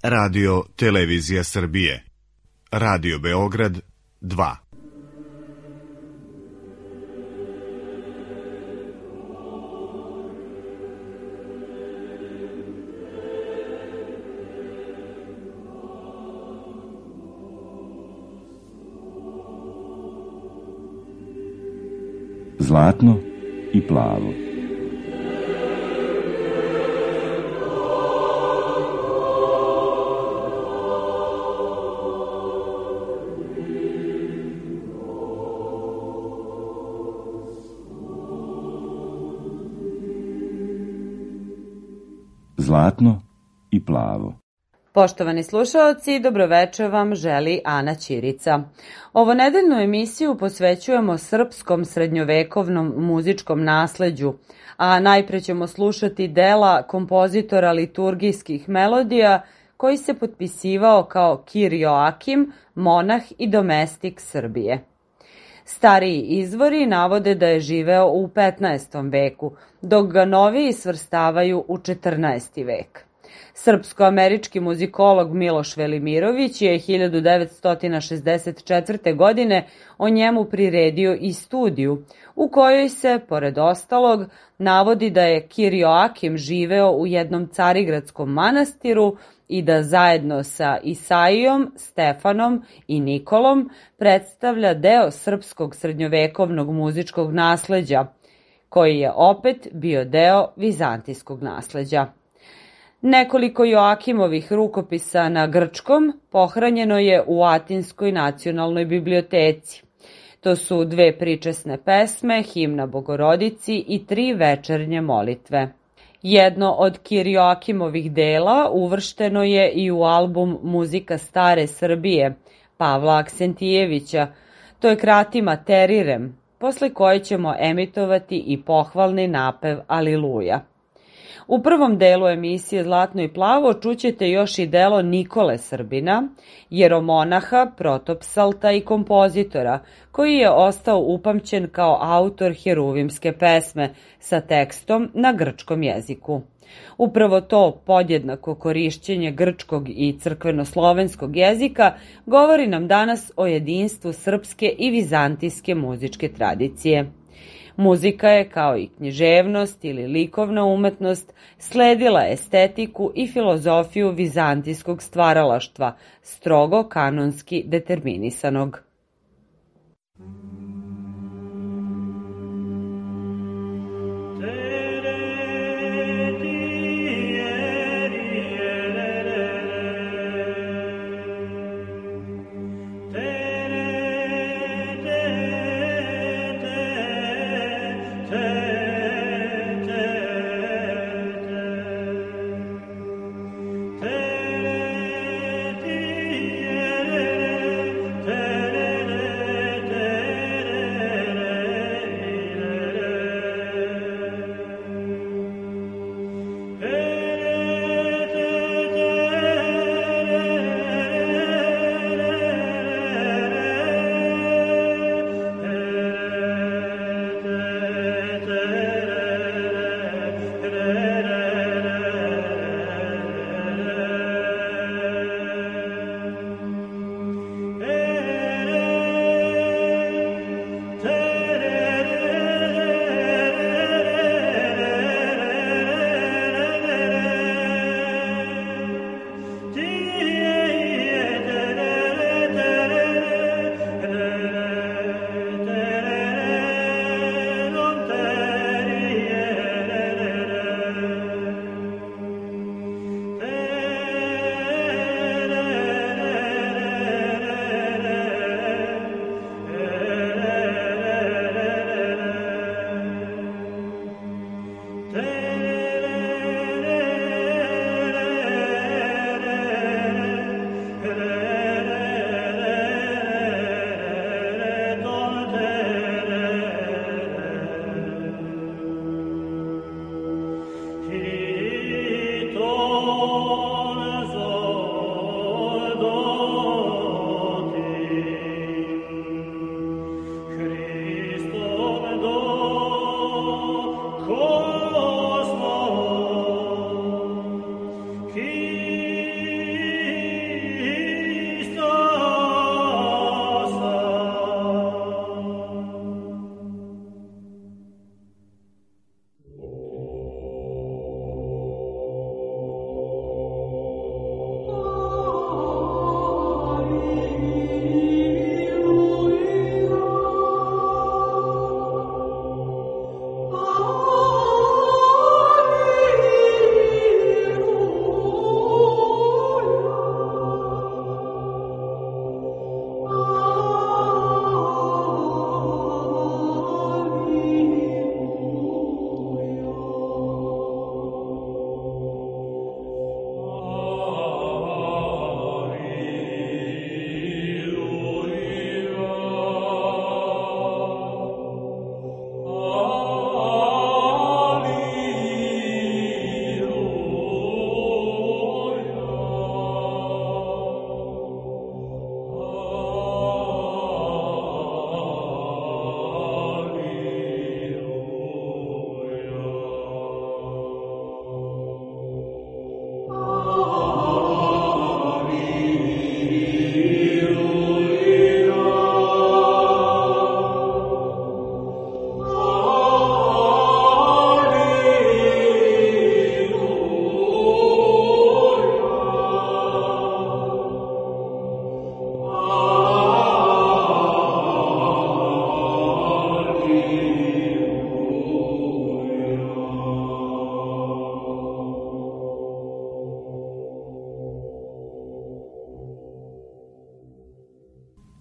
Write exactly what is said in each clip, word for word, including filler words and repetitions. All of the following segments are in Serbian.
Radio Televizija Srbije. Radio Beograd dva. Zlatno i plavo. Zlatno i plavo. Poštovani slušaoci, dobroveče vam želi Ana Ćirica. Ovo nedeljnu emisiju posvećujemo srpskom srednjovekovnom muzičkom nasleđu, a najpre ćemo slušati dela kompozitora liturgijskih melodija koji se potpisivao kao Kir Joakim, monah i domestik Srbije. Stariji izvori navode da je živeo u petnaestom veku, dok ga noviji svrstavaju u četrnaesti vek. Srpsko-američki muzikolog Miloš Velimirović je hiljadu devetsto šezdeset četvrte. godine o njemu priredio i studiju, u kojoj se, pored ostalog, navodi da je Kir Joakim živeo u jednom carigradskom manastiru i da zajedno sa Isaijom, Stefanom i Nikolom predstavlja deo srpskog srednjovekovnog muzičkog nasleđa, koji je opet bio deo vizantijskog nasleđa. Nekoliko Joakimovih rukopisa na grčkom pohranjeno je u Atinskoj nacionalnoj biblioteci. To su dve pričesne pesme, himna Bogorodici i tri večernje molitve. Jedno od Kir Joakimovih dela uvršteno je i u album Muzika stare Srbije Pavla Aksentijevića. To je kratima Terirem, posle koje ćemo emitovati i pohvalni napev Aliluja. U prvom delu emisije Zlatno i plavo čućete još i delo Nikole Srbina, jeromonaha, protopsalta i kompozitora, koji je ostao upamćen kao autor heruvimske pesme sa tekstom na grčkom jeziku. Upravo to podjednako korišćenje grčkog i crkveno-slovenskog jezika govori nam danas o jedinstvu srpske i vizantijske muzičke tradicije. Muzika je, kao i književnost ili likovna umetnost, sledila estetiku i filozofiju vizantijskog stvaralaštva, strogo kanonski determinisanog.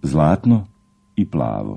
zlatno i plavo.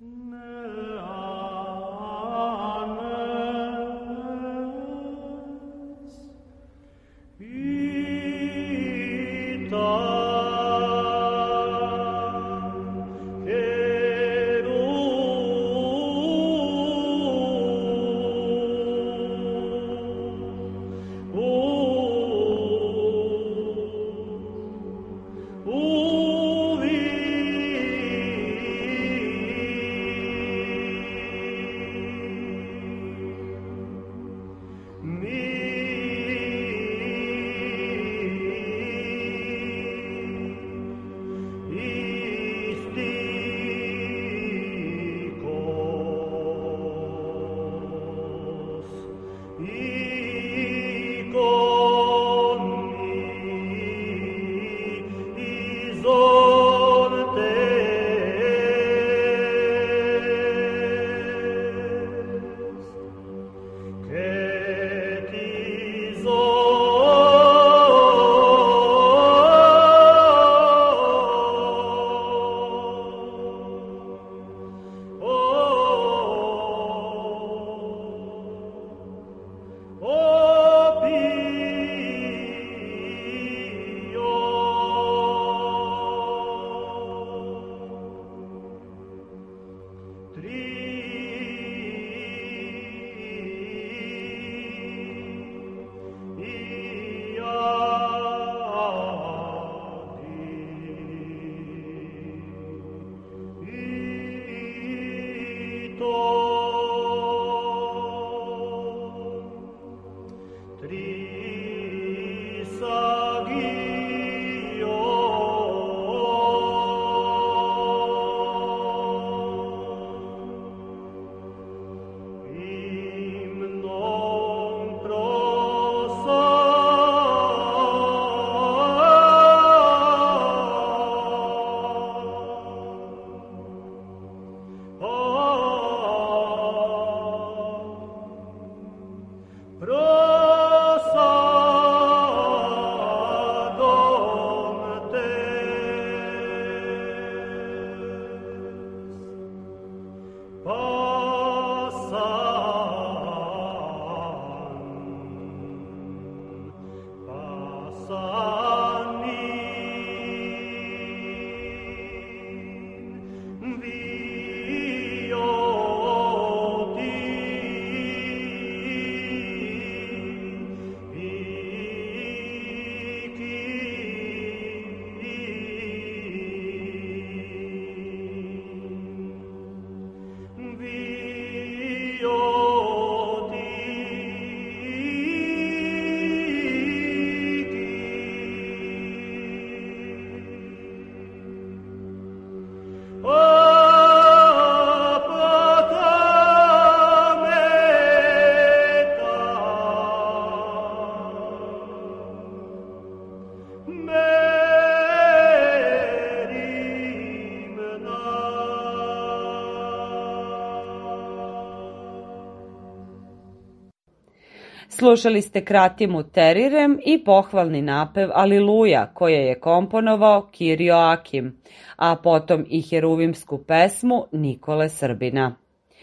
Slušali ste Kratimu Terirem i pohvalni napev Aliluja, koje je komponovao Kirio Akim, a potom i heruvimsku pesmu Nikole Srbina.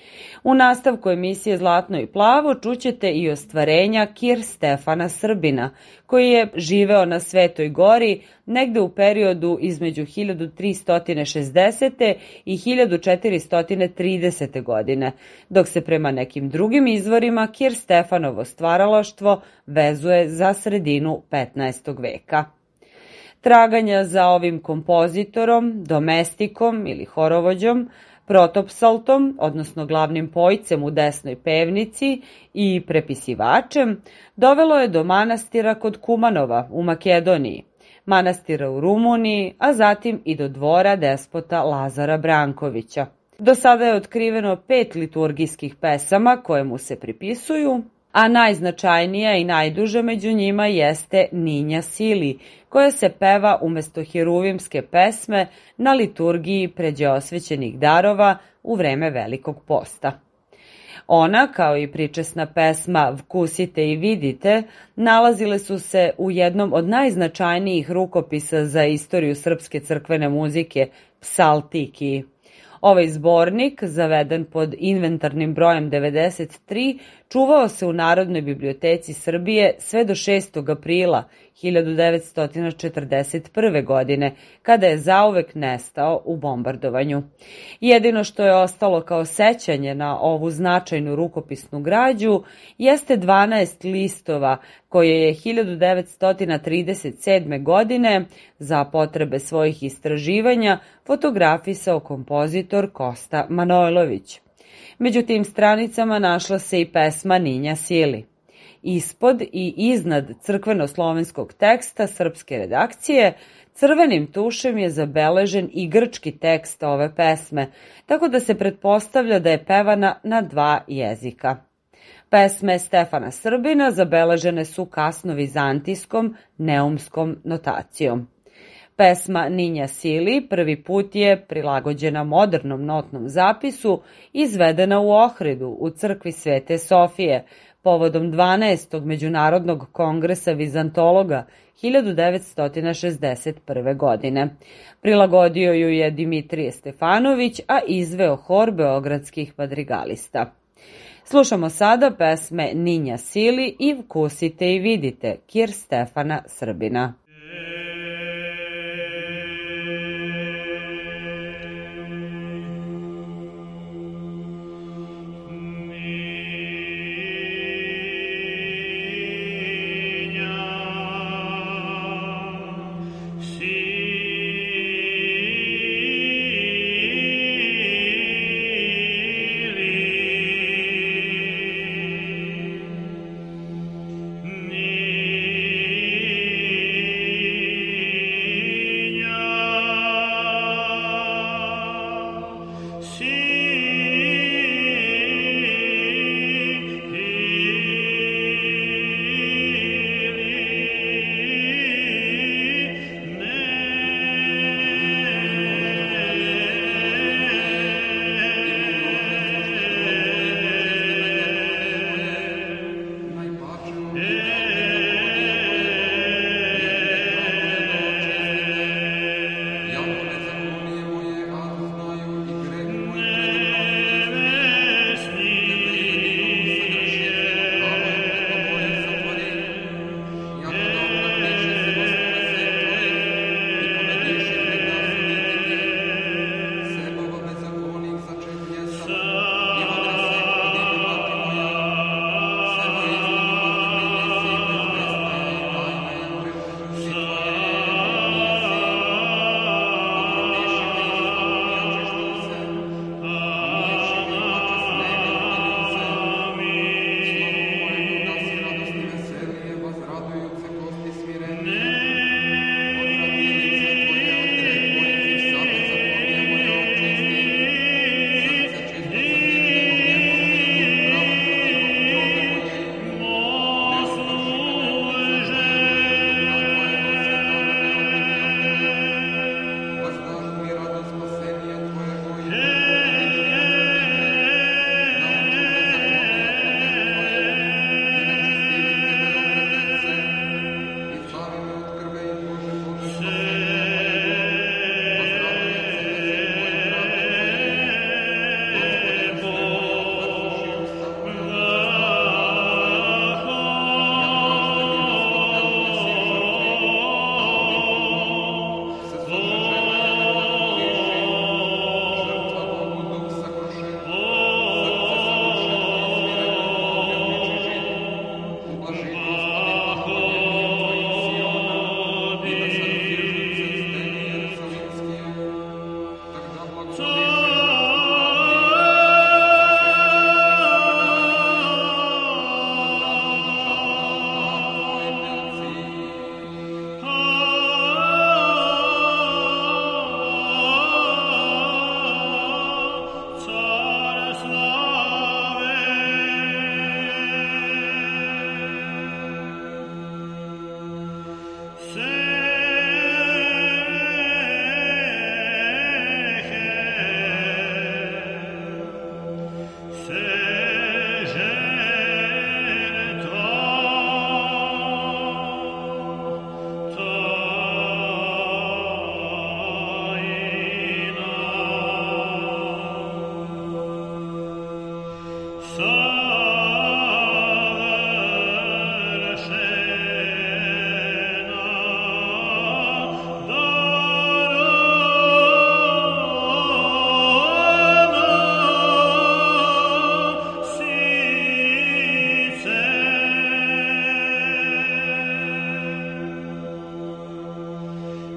U nastavku emisije Zlatno i plavo čućete i ostvarenja Kir Stefana Srbina, koji je živeo na Svetoj gori negde u periodu između hiljadu tristo šezdesete. i hiljadu četiristo tridesete. godine, dok se prema nekim drugim izvorima Kir Stefanovo stvaralaštvo vezuje za sredinu petnaestog veka. Traganja za ovim kompozitorom, domestikom ili horovođom, protopsaltom, odnosno glavnim pojcem u desnoj pevnici i prepisivačem, dovelo je do manastira kod Kumanova u Makedoniji, manastira u Rumuniji, a zatim i do dvora despota Lazara Brankovića. Do sada je otkriveno pet liturgijskih pesama koje mu se pripisuju, a najznačajnija i najduža među njima jeste Ninja Sili, koja se peva umesto heruvimske pesme na liturgiji pređe osvećenih darova u vreme Velikog posta. Ona, kao i pričesna pesma Vkusite i vidite, nalazile su se u jednom od najznačajnijih rukopisa za istoriju srpske crkvene muzike, Psaltiki. Ovaj zbornik, zaveden pod inventarnim brojem devedeset tri, čuvao se u Narodnoj biblioteci Srbije sve do šestog aprila hiljadu devetsto četrdeset prve. godine, kada je zauvek nestao u bombardovanju. Jedino što je ostalo kao sećanje na ovu značajnu rukopisnu građu jeste dvanaest listova koje je hiljadu devetsto trideset sedme. godine za potrebe svojih istraživanja fotografisao kompozitor Kosta Manojlović. Među tim stranicama našla se i pesma Ninja Sili. Ispod i iznad crkveno-slovenskog teksta srpske redakcije crvenim tušem je zabeležen i grčki tekst ove pesme, tako da se pretpostavlja da je pevana na dva jezika. Pesme Stefana Srbina zabeležene su kasno-vizantijskom neumskom notacijom. Pesma Ninja Sili prvi put je, prilagođena modernom notnom zapisu, izvedena u Ohridu u crkvi Svete Sofije, povodom dvanaestog Međunarodnog kongresa vizantologa hiljadu devetsto šezdeset prve. godine. Prilagodio ju je Dimitrije Stefanović, a izveo hor beogradskih madrigalista. Slušamo sada pesme Ninja Sili i Vkusite i vidite, kir Stefana Srbina. Ni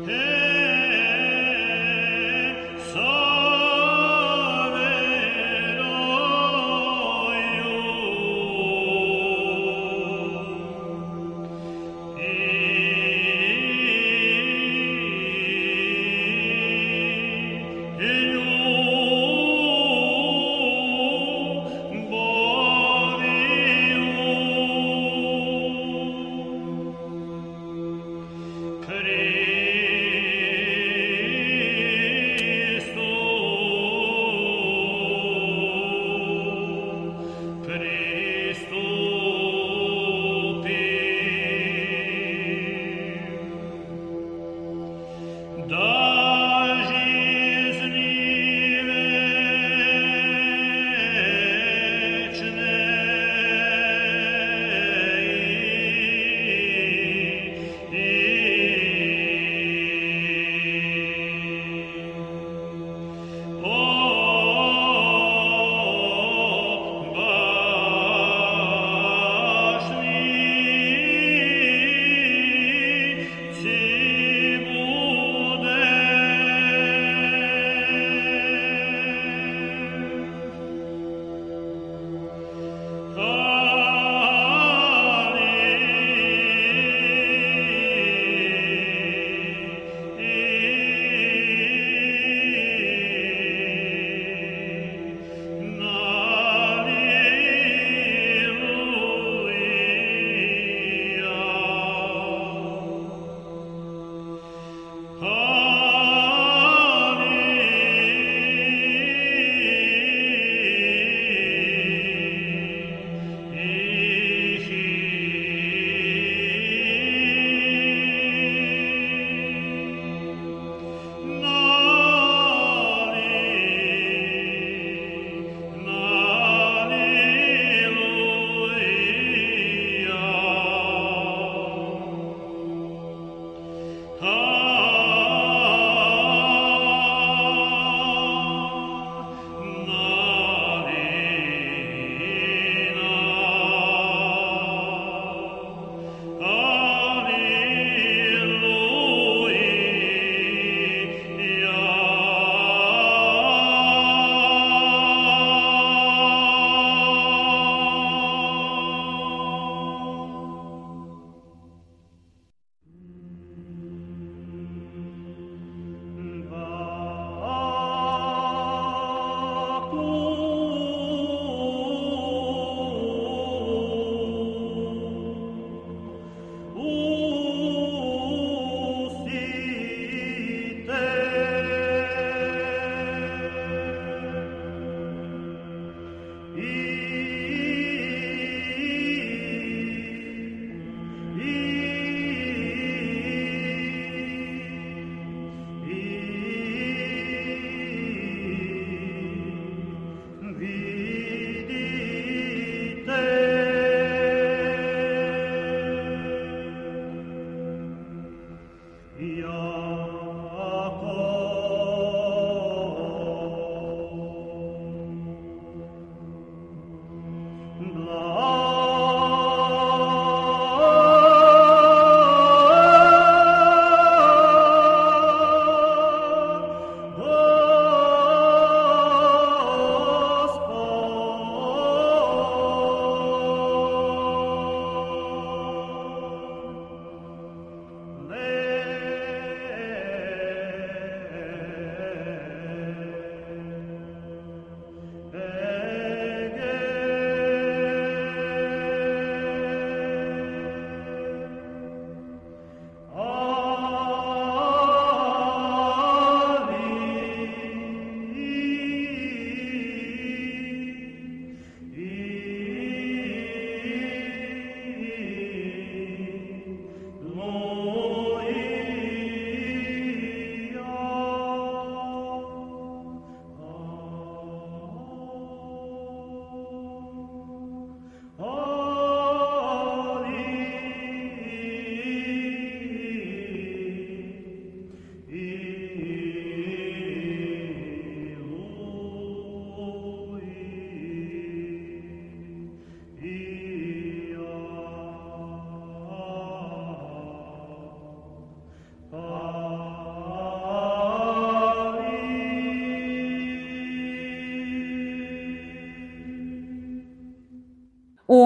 Oh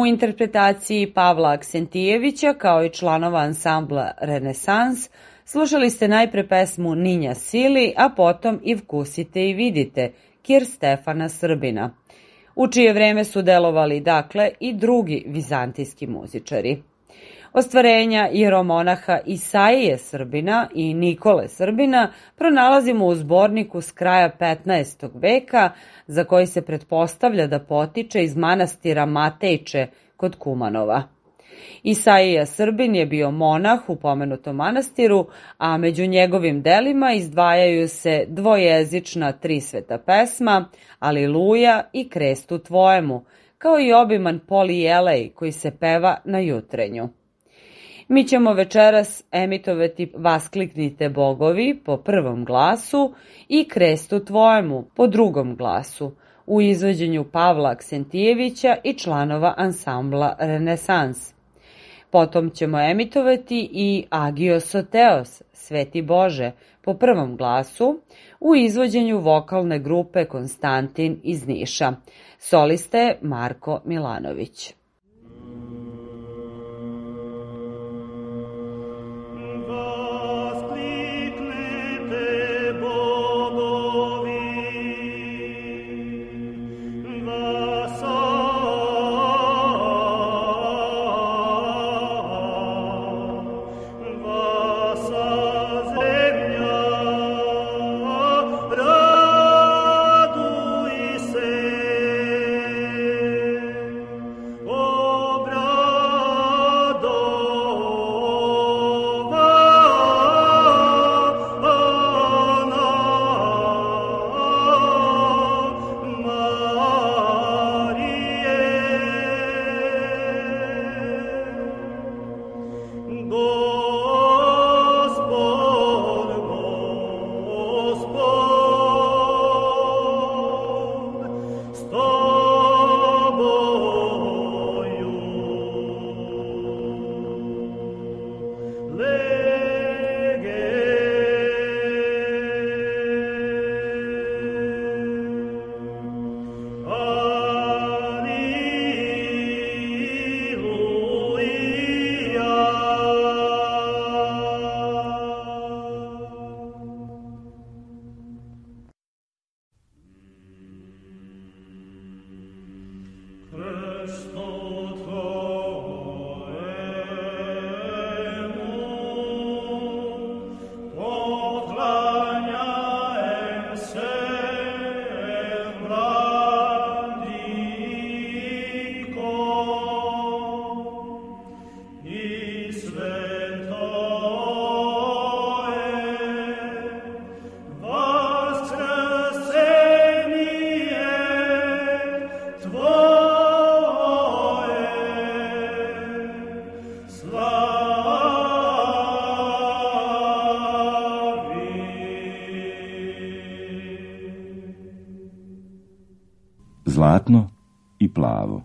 U interpretaciji Pavla Aksentijevića kao i članova ansambla Renesans slušali ste najpre pesmu Ninja Sili, a potom I vkusite I vidite, Kir Stefana Srbina, u čije vreme su delovali dakle i drugi vizantijski muzičari. Ostvarenja jeromonaha Isaije Srbina i Nikole Srbina pronalazimo u zborniku s kraja petnaestog veka, za koji se pretpostavlja da potiče iz manastira Matejče kod Kumanova. Isaija Srbin je bio monah u pomenutom manastiru, a među njegovim delima izdvajaju se dvojezična tri sveta pesma, Aliluja i Krestu tvojemu, kao i obiman polijelej koji se peva na jutrenju. Mi ćemo večeras emitovati Vaskliknite bogovi po prvom glasu i Krestu tvojemu po drugom glasu, u izvođenju Pavla Aksentijevića i članova ansambla Renesans. Potom ćemo emitovati i Agios o Theos, Sveti Bože, po prvom glasu, u izvođenju vokalne grupe Konstantin iz Niša. Soliste Marko Milanović. Zlatno I plavo.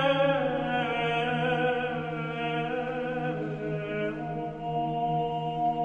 Oh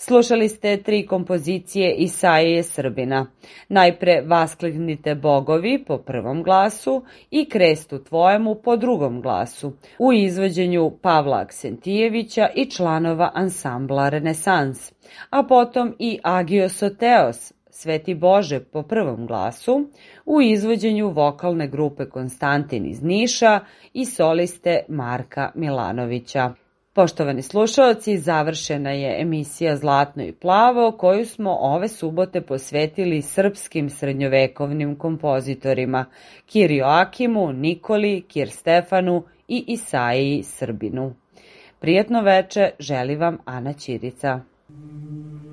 Slušali ste tri kompozicije Isaije Srbina. Najpre Vasklignite bogovi po prvom glasu i Krestu tvojemu po drugom glasu, u izvođenju Pavla Aksentijevića i članova ansambla Renesans, a potom i Agios o Theos, Sveti Bože po prvom glasu, u izvođenju vokalne grupe Konstantin iz Niša i soliste Marka Milanovića. Poštovani slušaoci, završena je emisija Zlatno i plavo koju smo ove subote posvetili srpskim srednjovekovnim kompozitorima Kir Joakimu, Nikoli, Kir Stefanu i Isaiji Srbinu. Prijatno veče želi vam Ana Ćirica.